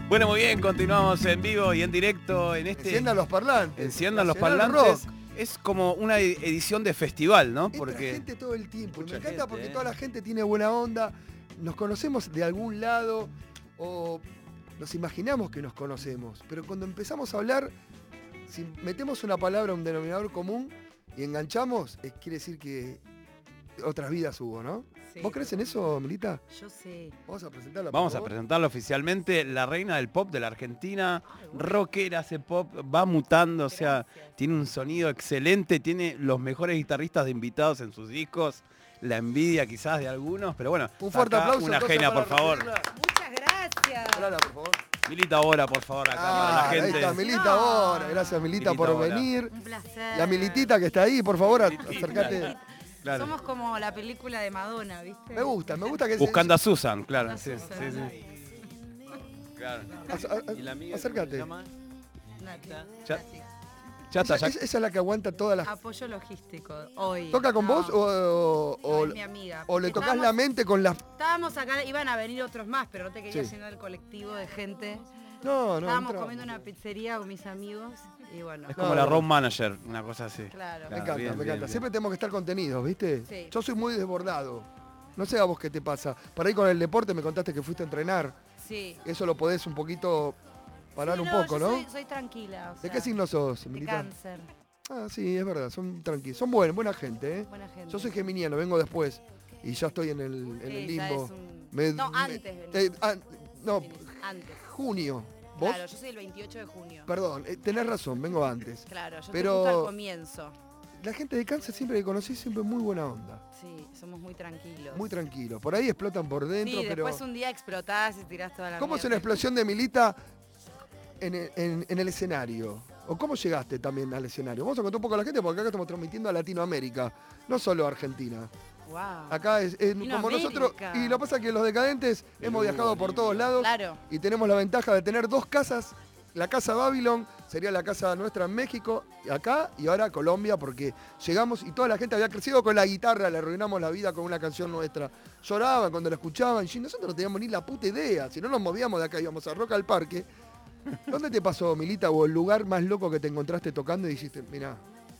Bueno, muy bien, continuamos en vivo y en directo en este... Enciendan los parlantes. Enciendan los Nacional parlantes. Rock. Es como una edición de festival, ¿no? Entra Porque gente todo el tiempo. Y me Mucha encanta gente, porque toda la gente tiene buena onda. Nos conocemos de algún lado o nos imaginamos que nos conocemos. Pero cuando empezamos a hablar, si metemos una palabra, un denominador común y enganchamos, quiere decir que otras vidas hubo, ¿no? Sí. ¿Vos crees en eso, Milita? Yo sé. Vamos a presentarla. por vamos a favor. presentarla oficialmente, la reina del pop de la Argentina, rockera, hace pop, va mutando, o sea, tiene un sonido excelente, tiene los mejores guitarristas de invitados en sus discos, la envidia quizás de algunos, pero bueno, Un fuerte acá aplauso. una entonces, genia, para por favor. recibirla. Muchas gracias. Hablala, por favor. Milita ahora, por favor, acá para la Ahí gente. está, Milita No. ahora. Gracias, Milita, Milita por ahora. venir. Un placer. Y a Militita que está ahí, por favor, Militita. acércate. Claro. Somos como la película de Madonna, ¿viste? Me gusta que Buscando a Susan, claro. Buscando a Sí, Susan. sí, sí. Claro. ¿Y la amiga acércate. cómo se llama? Nati. Ya- Nati. Ya está, Esa, ya. esa es la que aguanta todas las... Apoyo logístico, hoy. ¿Toca con No, vos no, o es mi amiga. le tocas Estábamos- la mente con las... Estábamos acá, iban a venir otros más, pero no te quería Sí. llenar el colectivo de gente. No, Estábamos entra. comiendo una pizzería con mis amigos y bueno. Es como No, la no. road manager, una cosa así. Claro. Me encanta, bien, me bien, encanta. bien. Siempre tenemos que estar contenidos, ¿viste? Sí. Yo soy muy desbordado. No sé a vos qué te pasa. Para ir con el deporte me contaste que fuiste a entrenar. Sí. Eso lo podés un poquito parar Sí, un poco, yo ¿no? Soy tranquila. o ¿De sea, qué signo sos, De Milita? cáncer. Ah, sí, es verdad, son tranquilos. Son buena gente, ¿eh? Buena gente. Yo soy geminiano, vengo después. Y ya estoy en el Sí, ya limbo. es un- No, antes venís. No, Venís antes. junio. ¿Vos? Claro, yo soy el 28 de junio. Perdón, tenés razón, vengo antes. Claro, yo Pero- estoy justo al comienzo. La gente de cáncer siempre que conocí, siempre muy buena onda. Sí, somos muy tranquilos. Muy tranquilo. Por ahí explotan por dentro, Sí, pero... después un día explotás y tirás toda la ¿Cómo es mierda. una explosión de Milita en el escenario? ¿O cómo llegaste también al escenario? Vamos a contar un poco a la gente porque acá estamos transmitiendo a Latinoamérica, no solo a Argentina. Wow. Acá es como Latinoamérica. nosotros, y lo que pasa es que los decadentes hemos viajado por todos lados Claro. y tenemos la ventaja de tener dos casas. La casa Babylon sería la casa nuestra en México, acá y ahora Colombia, porque llegamos y toda la gente había crecido con la guitarra, le arruinamos la vida con una canción nuestra. Lloraban cuando la escuchaban y nosotros no teníamos ni la puta idea, si no nos movíamos de acá, íbamos a Rock al Parque. ¿Dónde te pasó, Milita, o el lugar más loco que te encontraste tocando y dijiste, mirá,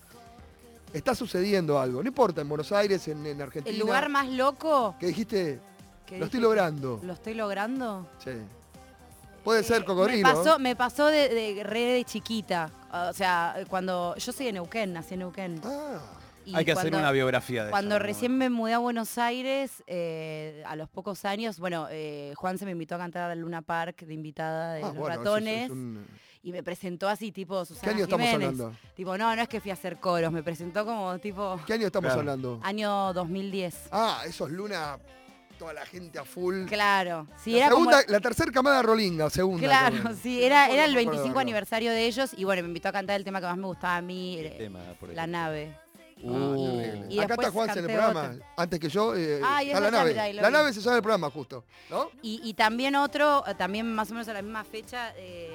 está sucediendo algo? No importa, en Buenos Aires, en Argentina. El lugar más loco Que dijiste, que lo estoy dije, logrando. ¿Lo estoy logrando? Sí. Puede ser cocodrilo. Me pasó de re de chiquita. O sea, cuando yo soy de Neuquén, nací en Neuquén. Y Hay que hacer cuando- una biografía de Cuando ella, ¿no? recién me mudé a Buenos Aires, a los pocos años, bueno, Juan se me invitó a cantar al Luna Park de invitada de Ah, Los bueno, eso Ratones. es un- Y me presentó así, tipo Susana ¿Qué año estamos Jiménez. hablando? Tipo, no es que fui a hacer coros, me presentó como tipo... ¿Qué año estamos Claro. hablando? Año 2010. Ah, esos Luna, toda la gente a full. Claro, sí, la, era como... la tercera camada rolinga, segunda. Claro, como- sí, era el No me acuerdo 25 ahora. aniversario de ellos y bueno, me invitó a cantar el tema que más me gustaba a mí, tema, por La Nave. Terrible. Y Acá está después Juan en el canté programa. otro. Antes que yo, Ah, y es está la la nave. Chandra, y lo La vi. nave se llama el programa, justo. ¿No? Y también otro, también más o menos a la misma fecha,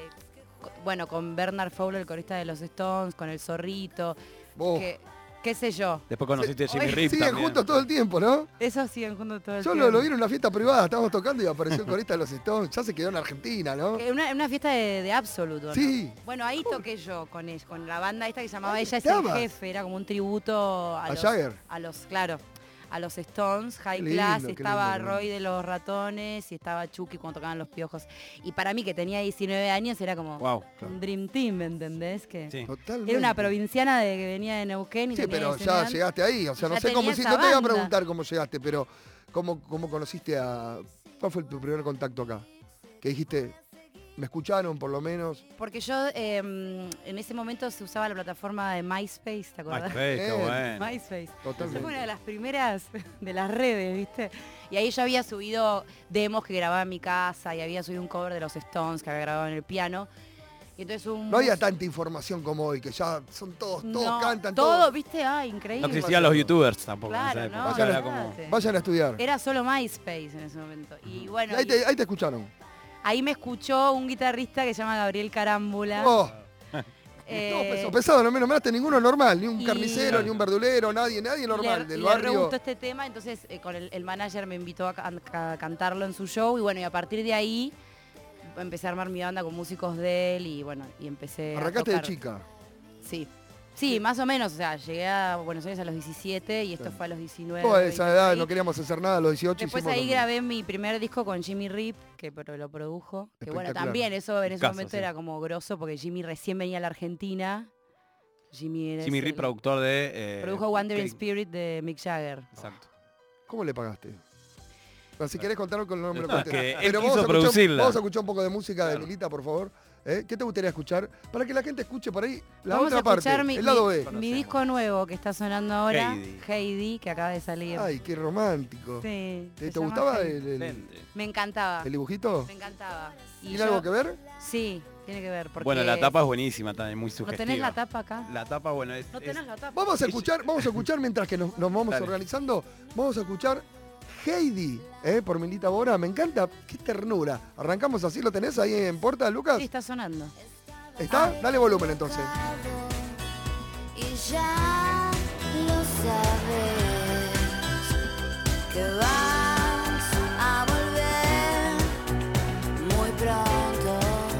bueno, con Bernard Fowler, el corista de los Stones, con El Zorrito, Vos. qué sé yo. Después conociste a Jimmy Oye, Rip Siguen también. juntos todo el tiempo, ¿no? Esos siguen juntos todo el Yo tiempo. lo vi en una fiesta privada, estábamos tocando y apareció el corista de los Stones. Ya se quedó en Argentina, ¿no? Una fiesta de Absolute, ¿no? Sí. Bueno, ahí toqué yo con la banda esta que se llamaba Ahí Ella es el estabas. Jefe, era como un tributo A Jagger. claro, a los Stones, High Qué lindo, Class, qué estaba lindo, qué Roy de los Ratones y estaba Chucky cuando tocaban los Piojos. Y para mí, que tenía 19 años, era como Wow. un Dream Team, ¿me entendés? Que Sí. Totalmente. era una provinciana de que venía de Neuquén y Sí, tenía pero 19 ya años. llegaste ahí. O sea, no Ya sé cómo tenía hiciste. esa No te voy a banda. preguntar cómo llegaste, pero ¿cómo conociste a. ¿Cuál fue tu primer contacto acá? Que dijiste, me escucharon por lo menos. Porque yo en ese momento se usaba la plataforma de MySpace, ¿te acordás? MySpace, qué Bien. bueno. MySpace. Totalmente. Esa fue una de las primeras de las redes, ¿viste? Y ahí yo había subido demos que grababa en mi casa y había subido un cover de los Stones que había grabado en el piano. Y entonces No había tanta información como hoy, que ya son todos No, cantan, todo, todos. ¿viste? Ah, increíble. No existían los youtubers tampoco en Claro, esa época. no, O sea, era olvídate. como... Vayan a estudiar. Era solo MySpace en ese momento. Y bueno, Ahí te escucharon. ahí me escuchó un guitarrista que se llama Gabriel Carámbula. Oh, Eh, pesado, no me nombraste ninguno normal, ni un y- carnicero, ni un verdulero, nadie normal le, del le barrio. re gustó este tema, entonces con el manager me invitó a cantarlo en su show y bueno, y a partir de ahí empecé a armar mi banda con músicos de él y bueno, y empecé Arrancaste a de tocar. chica. Sí. Sí, más o menos, o sea, llegué a Buenos Aires a los 17 y esto fue a los 19. Toda esa edad 26. no queríamos hacer nada, a los 18 Después hicimos ahí lo mismo. grabé mi primer disco con Jimmy Rip, que lo produjo. Que bueno, Espectacular. también eso en ese Caso, momento sí. era como grosso porque Jimmy recién venía a la Argentina. Jimmy Jimmy Reed, productor de... produjo Wandering Cake. Spirit de Mick Jagger. Exacto. ¿Cómo le pagaste? No, si querés contarlo con el nombre No, es que él Pero quiso producirla. vamos a escuchar un poco de música de Claro. Milita, por favor. ¿Qué te gustaría escuchar? Para que la gente escuche por ahí la Vamos otra a parte, escuchar el lado B. mi disco nuevo que está sonando ahora, Heidi. Heidi, que acaba de salir. Ay, qué romántico. Sí, ¿Te se llama gustaba Heidi. Gente. Me encantaba. el dibujito? Me encantaba. Y ¿Tiene yo- algo que ver? Sí, tiene que ver. Porque Bueno, la tapa es buenísima también, muy ¿No sugestiva. tenés la tapa acá? La tapa, bueno, es... No tenés la tapa. Vamos a escuchar mientras que nos vamos Dale. organizando, vamos a escuchar Heidi, por Milita Bora. Me encanta, qué ternura. Arrancamos así, ¿lo tenés ahí en puerta, Lucas? Sí, está sonando. ¿Está? Dale volumen entonces. Y ya lo sabes que vas a volver muy pronto,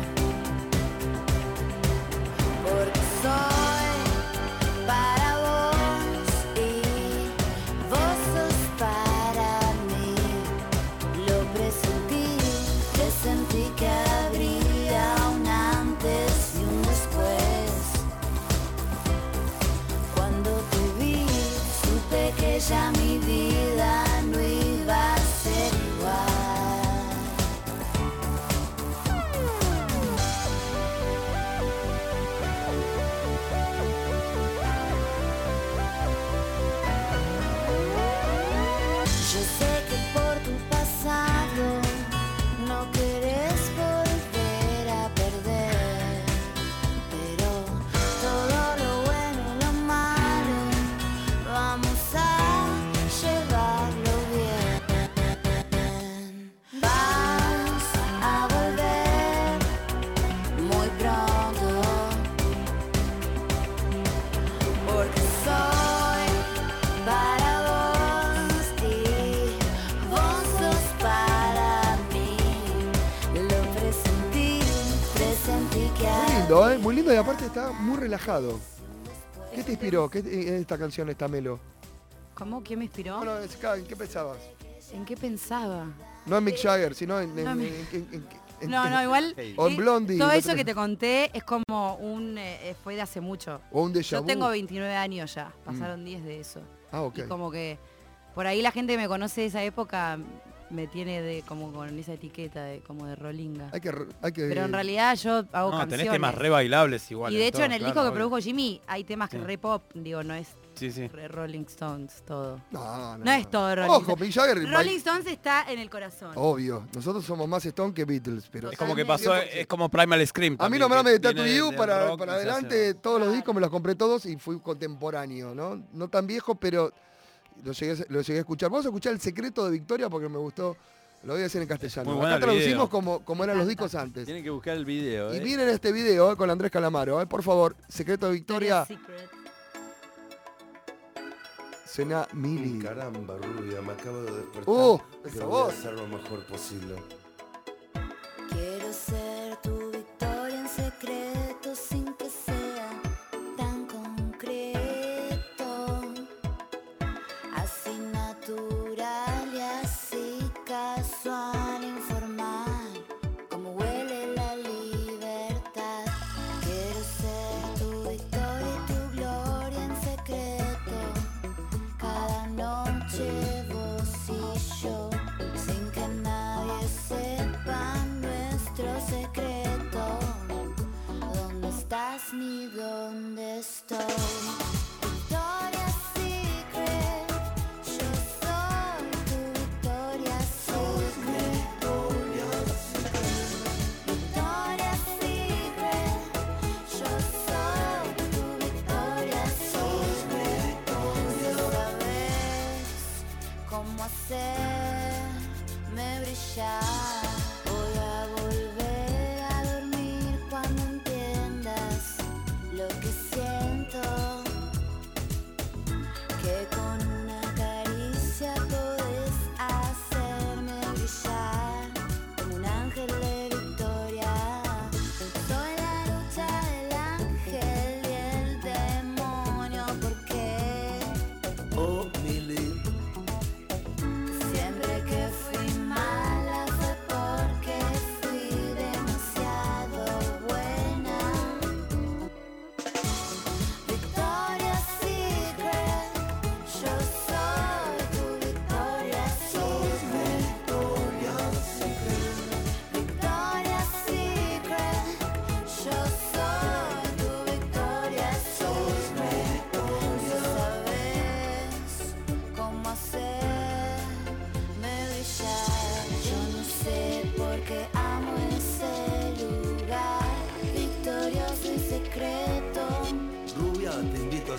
porque soy para vos y vos sos para mí. Lo presentí que habría un antes y un después. Cuando te vi, supe que ya mi vida no iba a ser igual. Yo sé que por tu pasado no querés volver a perder, pero todo lo bueno y lo malo vamos a llevarlo bien. Vas a volver muy pronto, porque soy para vos y vos sos para mí. Lo presentí que Muy lindo, muy lindo y aparte está muy relajado. ¿Qué te inspiró? ¿Qué esta canción, esta Melo? ¿Cómo? ¿Quién me inspiró? Bueno, ¿en qué pensabas? ¿En qué pensaba? No en Mick Jagger, sino en... No, en- No, igual. O en Blondie. Todo no eso te- que te conté es como fue de hace mucho. O un déjà Yo vu. tengo 29 años ya, pasaron 10 de eso. Ah, ok. Y como que por ahí la gente que me conoce de esa época me tiene como con esa etiqueta como de rolinga. Hay que... Pero en realidad yo hago No, canciones. tenés temas re bailables igual. Y de hecho todo, en el claro, disco que obvio. produjo Jimmy hay temas que Sí. re pop, digo, no es Sí, sí. re Rolling Stones todo. No, No es todo Rolling Ojo, Stones. Mick Jagger... Rolling Stones está en el corazón. Obvio, nosotros somos más Stone que Beatles, pero... Es como que pasó, es como Primal Scream. A mí también, no me que de Tattoo viene You del para rock y se adelante, hace- todos los discos me los compré todos y fui contemporáneo, ¿no? No tan viejo, pero lo llegué a escuchar. Vamos a escuchar El Secreto de Victoria porque me gustó, lo voy a decir en castellano. Muy bueno Acá el traducimos video. como eran los discos antes. Tienen que buscar el video, Y miren este video con Andrés Calamaro, por favor, Secreto de Victoria, Secret. suena Mili. Caramba, rubia, me acabo de despertar. Esa pero voz. voy a hacer lo mejor posible. Quiero ser tu victoria en secreto sin que sea tan concreto, así natural y así casual, informal, como huele la libertad. Quiero ser tu victoria y tu gloria en secreto, cada noche vos y yo, sin que nadie sepa nuestro secreto.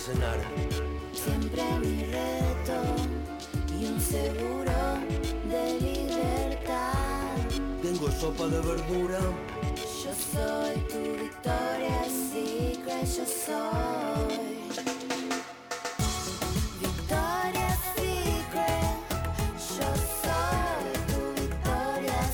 cenar. Siempre mi reto y un seguro de libertad. Tengo sopa de verdura. Yo soy tu Victoria's Secret, yo soy Victoria's Secret, yo soy tu Victoria's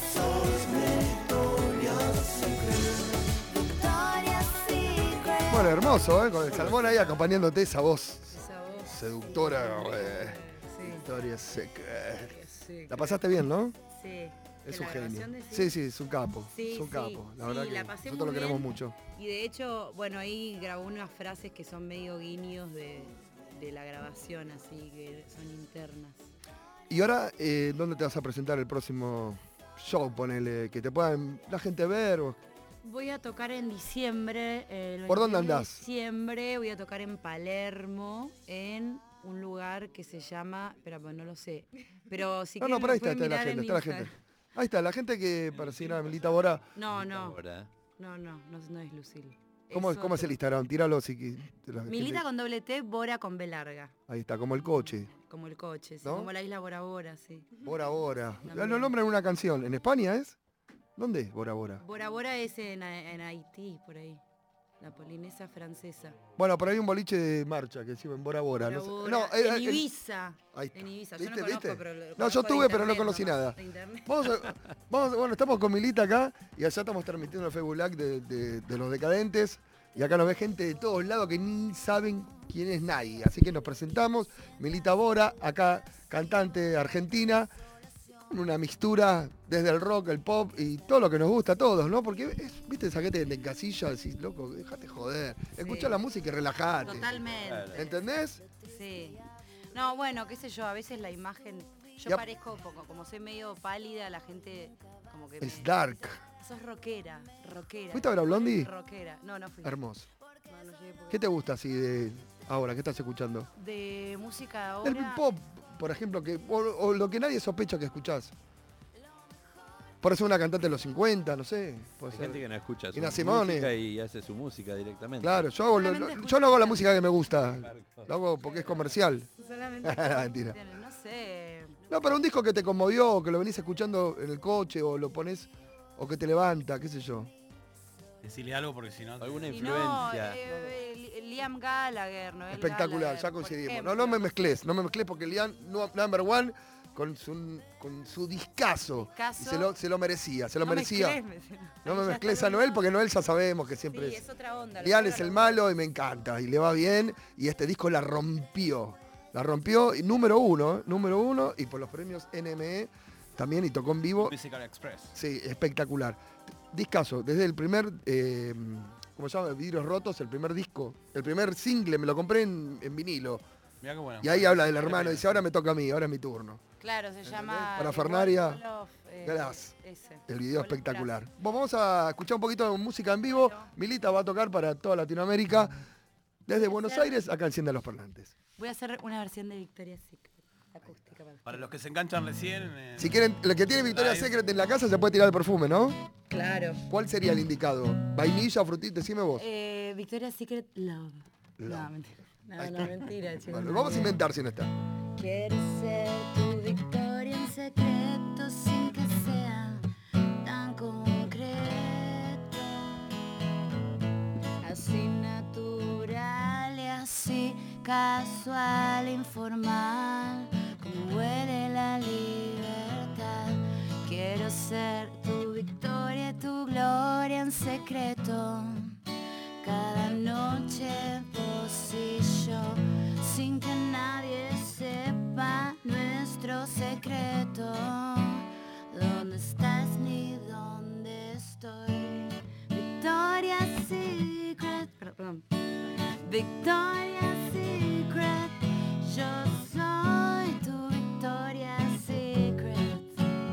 Secret. Victoria's Secret. Bueno, hermoso, ¿eh? Con el salmón ahí acompañándote esa voz seductora. Victoria's Secret. La pasaste bien, ¿no? Sí. Es Que un la genio. grabación de Sí, sí, es un capo. Sí, es un sí, capo. La sí, verdad la que pasé nosotros lo muy queremos bien. mucho. Y de hecho, bueno, ahí grabó unas frases que son medio guiños de la grabación, así que son internas. Y ahora, ¿dónde te vas a presentar el próximo show? Ponele, que te puedan la gente ver. Voy a tocar en diciembre. El ¿Por dónde 21 de andás? diciembre voy a tocar en Palermo, en un lugar que se llama... Espera, pues no lo sé. Pero si No, quieren pero ahí lo pueden está la mirar gente, en está la Instagram. gente. Ahí está, la gente que para seguir a Milita Bora. No, no. Ahora. No es Lucille. ¿Cómo es el otro. Instagram? Tíralo si que- la Milita gente- con doble T, Bora con B larga. Ahí está, como el coche. Como el coche, sí, ¿No? como la isla Bora Bora, sí. Bora Bora. También. Lo nombran en una canción. ¿En España es? ¿Dónde es Bora Bora? Bora Bora es en Haití, por ahí. La Polinesia francesa. Bueno, por ahí un boliche de marcha que decimos en Bora Bora. Bora No, sé- Bora. no, En Ibiza. Ahí está. En Ibiza. Yo no ¿Viste? conozco, ¿Viste? pero lo No, yo conozco de estuve, pero no internet conocí nomás, nada. de internet. Bueno, estamos con Milita acá y allá estamos transmitiendo el Facebook Live de Los Decadentes. Y acá nos ve gente de todos lados que ni saben quién es nadie. Así que nos presentamos. Milita Bora, acá cantante argentina. Una mixtura desde el rock, el pop y todo lo que nos gusta a todos, ¿no? Porque, viste, esa gente de encasilla, decís, loco, déjate joder. Escuchá la música y relajate. Totalmente. ¿Entendés? Sí. No, bueno, qué sé yo, a veces la imagen... Yo Ya- parezco poco, como soy medio pálida, la gente como que... Es dark. Sos rockera. ¿Fuiste a ver a Blondie? Rockera. No fui. Hermoso. No llegué porque- ¿Qué te gusta así de ahora? ¿Qué estás escuchando? De música El ahora... pop, por ejemplo, o lo que nadie sospecha que escuchás. Por eso una cantante de los 50, no sé. Puede Hay ser. gente que no escucha su Ina Simone. música y hace su música directamente. Claro, yo no hago la música que me gusta. Lo hago porque es comercial. Solamente... Mentira. No sé... No, pero un disco que te conmovió, o que lo venís escuchando en el coche, o lo pones, o que te levanta, qué sé yo. Decirle algo porque si no... Alguna Y no, influencia. Liam Gallagher, Noel Espectacular, Gallagher, ya por coincidimos. ejemplo. No me mezcles porque Liam number one con su discazo. Y se lo merecía, No merecía. mezcles, No me ya mezcles está a Noel porque Noel ya sabemos que siempre Sí, es otra onda. Liam es el malo y me encanta. Y le va bien. Y este disco la rompió. La rompió y número uno. Y por los premios NME también. Y tocó en vivo. Musical Express. Sí, espectacular. Discazo, desde el primer, ¿cómo se llama? Vidrios Rotos, el primer disco. El primer single, me lo compré en vinilo. Mirá qué bueno. Y ahí habla del hermano, dice, ahora me toca a mí, ahora es mi turno. Claro, se llama... Para The Fernaria, Wall of, Glass. ese. El video Wall of espectacular. Bueno, vamos a escuchar un poquito de música en vivo. Milita va a tocar para toda Latinoamérica. Desde Buenos Aires, acá enciende los parlantes. Voy a hacer una versión de Victoria's Secret. Acústica. Para los que se enganchan recién... Si quieren, el que tiene Victoria's Secret en la casa se puede tirar el perfume, ¿no? Claro. ¿Cuál sería el indicado? ¿Vainilla o frutita? Decime vos. Victoria's Secret Love. Love. No, mentira. No, mentira, chicos. Bueno, vamos a inventar si no está. Quiero ser tu victoria en secreto sin que sea tan concreto. Así natural y así casual, informal, como huele la libertad. Quiero ser tu victoria, tu gloria en secreto. Cada noche vos y yo, sin que nadie sepa nuestro secreto. ¿Dónde estás ni dónde estoy? Victoria's Secret. Perdón. Victoria's Secret. Yo soy tu Victoria's Secret.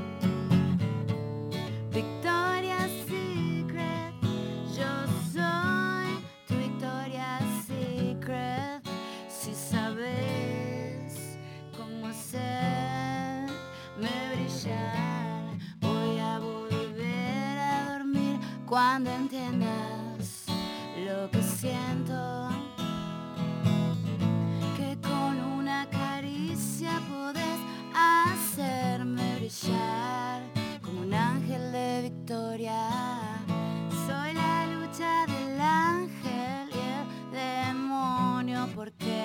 Victoria's Secret. Yo soy tu Victoria's Secret. Si sabes cómo hacerme brillar, voy a volver a dormir cuando entiendas lo que siento. brillar como un ángel de victoria. Soy la lucha del ángel y el demonio, porque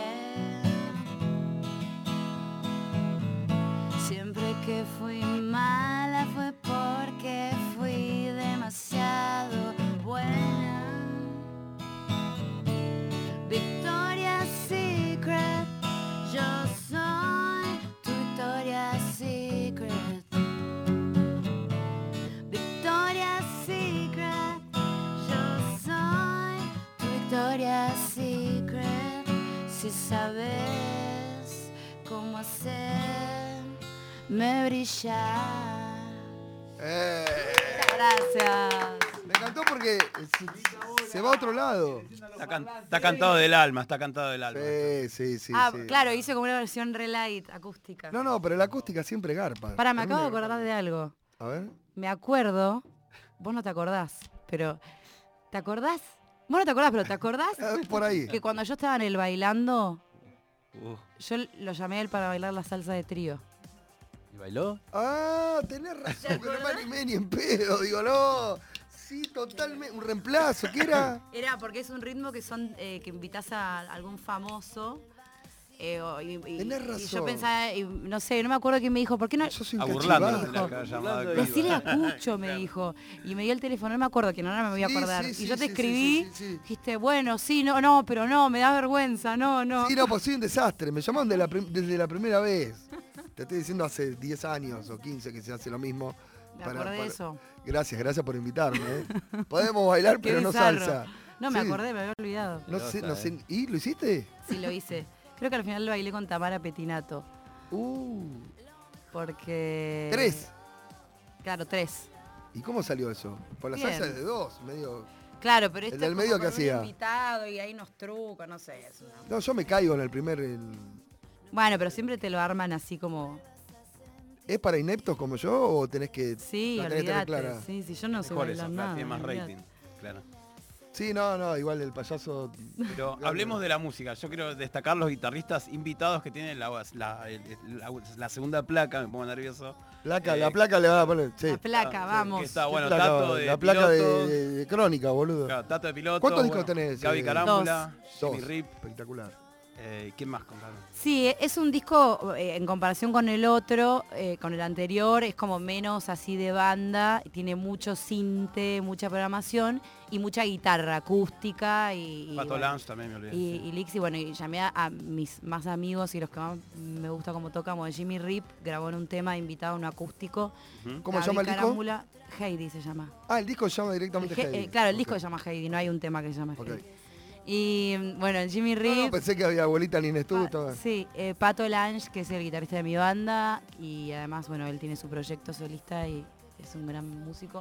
siempre que fui mala fue porque fui demasiado buena. Victoria's Secret, yo soy tu Victoria's Secret. Victoria's Secret, yo soy tu Victoria's Secret. Si sabes cómo hacerme brillar. Gracias. Me encantó porque se va a otro lado. Está cantado del alma, está cantado del alma. Sí. Claro, hice como una versión re light, acústica. No, pero la acústica siempre garpa. Pará, me acabo de acordar de algo. A ver. Me acuerdo, vos no te acordás, pero ¿te acordás? Vos no te acordás, pero ¿te acordás? Por ahí. Que cuando yo estaba en el bailando, yo lo llamé a él para bailar la salsa de trío. ¿Y bailó? Ah, tenés razón, que no me animé ni en pedo. Digo, no. Sí, totalmente. Un reemplazo, ¿qué era? Era porque es un ritmo que son que invitas a algún famoso. Tenés razón. Y yo pensaba, no sé, no me acuerdo quién me dijo, ¿por qué no? Yo soy A un burlando. cachivado. Decirle a Cucho, me dijo. Y me dio el teléfono, no me acuerdo quién, ahora me voy a acordar. Y yo te escribí, dijiste, bueno, sí, no, pero no, me da vergüenza, no. Sí, no, pues soy un desastre. Me llamaron desde la primera vez. Te estoy diciendo hace 10 años o 15 que se hace lo mismo. Me acordé de eso. Gracias por invitarme. Podemos bailar, pero no salsa. No, me acordé, me había olvidado. No sé. ¿Y lo hiciste? Sí, lo hice. Creo que al final lo bailé con Tamara Petinato. Porque... 3. Claro, 3. ¿Y cómo salió eso? Por la salsa es de 2, medio... Claro, pero el del medio que hacía. Invitado y hay unos trucos, no sé. No, yo me caigo en el primer... Bueno, pero siempre te lo arman así como... ¿Es para ineptos como yo o tenés que... Sí, olvídate. Sí, yo no sé bailar nada. Tiene más rating, claro. Sí, no, igual el payaso... Pero hablemos de la música. Yo quiero destacar los guitarristas invitados que tienen la segunda placa, me pongo nervioso. La placa le van a poner, sí. La placa, vamos. Que está, bueno, placa, Tato de la placa piloto. de Crónica, boludo. Claro, Tato de piloto. ¿Cuántos discos tenés? Gaby Carámbula, Jimmy 2. Rip. Espectacular. ¿Quién más contaron? Sí, es un disco en comparación con el otro, con el anterior, es como menos así de banda, tiene mucho cinte, mucha programación y mucha guitarra acústica y Pato Lange también me olvidé. Y Lix, y bueno, y llamé a mis más amigos y los que más me gusta como toca, como Jimmy Rip, grabó en un tema invitado, un acústico. ¿Cómo se llama el disco? Heidi se llama. Ah, el disco se llama directamente Heidi. Claro, el disco se llama Heidi, no hay un tema que se llama Heidi. Y bueno, Jimmy Rip... No, pensé que había abuelita ni en estudio. Sí, Pato Lange, que es el guitarrista de mi banda, y además, bueno, él tiene su proyecto solista y es un gran músico.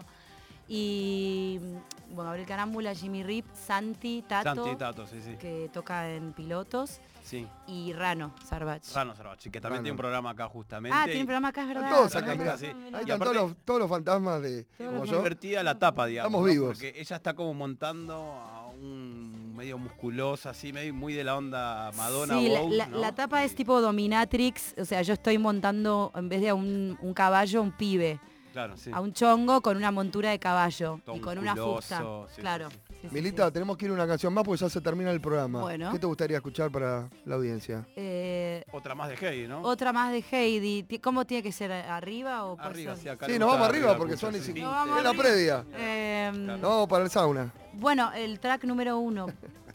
Y bueno, Gabriel Carámbula, Jimmy Rip, Santi Tato, sí. que toca en Pilotos. Sí. Y Rano Sarvach, que también tiene un programa acá justamente. Ah, tiene un programa acá, es verdad. Todos acá, mirá. Sí. Ahí están todos los fantasmas de... Como yo. Divertida la tapa, digamos. Estamos vivos. Porque ella está como montando a un medio musculosa, así, medio muy de la onda Madonna. Sí, Vogue, ¿no? la tapa es tipo Dominatrix, o sea, yo estoy montando, en vez de a un caballo, un pibe. Claro, sí. A un chongo con una montura de caballo todo y con una fusta. Sí, claro. Sí. Sí, Milita, tenemos que ir a una canción más porque ya se termina el programa. Bueno. ¿Qué te gustaría escuchar para la audiencia? Otra más de Heidi, ¿no? Otra más de Heidi. ¿Cómo tiene que ser? ¿Arriba o arriba? Sí, sí, nos vamos arriba porque son es la previa. No, para el sauna. Bueno, el track número 1.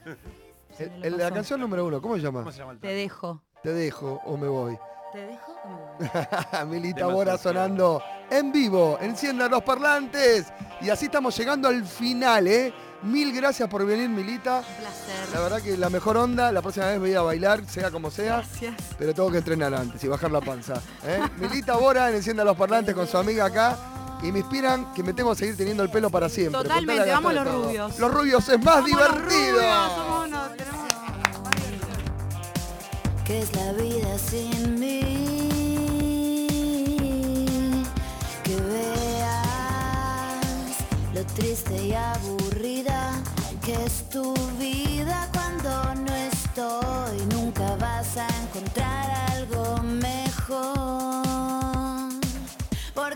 La canción número 1, ¿cómo se llama? ¿Cómo se llama el Te dejo. Te dejo o me voy. ¿Te dejo o me voy? Milita Bora sonando en vivo. Enciendan los parlantes. Y así estamos llegando al final, ¿eh? Mil gracias por venir, Milita. Un placer. La verdad que la mejor onda. La próxima vez voy a ir a bailar, sea como sea. Gracias. Pero tengo que entrenar antes y bajar la panza. Milita Bora en Encienda los parlantes con su amiga acá. Y me inspiran que me tengo que seguir teniendo el pelo para siempre. Totalmente, vamos los rubios. Los rubios es más divertido. ¿Qué es la vida sin mí? Que veas lo triste y aburrida que es tu vida cuando no estoy. Nunca vas a encontrar algo mejor.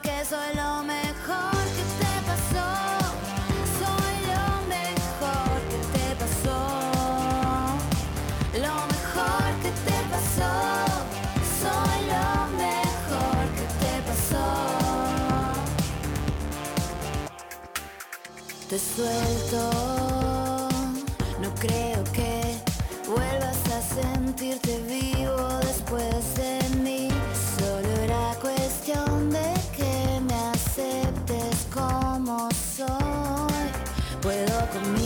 suelto. No creo que vuelvas a sentirte vivo después de mí. Solo era cuestión de que me aceptes como soy. Puedo comer